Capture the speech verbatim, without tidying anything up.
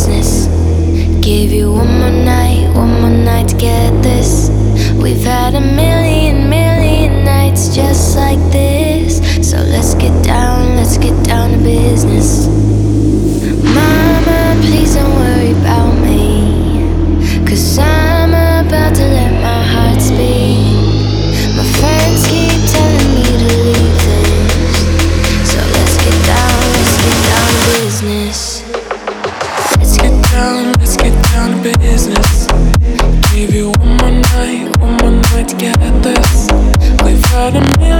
business. Give you one more night, one more night to get this. We've had a million, million nights just like this. So let's get down, let's get down to business. Mama, please don't worry about me, 'cause I'm about to let my heart speak. My friends keep telling me to leave this. So let's get down, let's get down to business. Let's get down, let's get down to business. Give you one more night, one more night to get this. We've had a million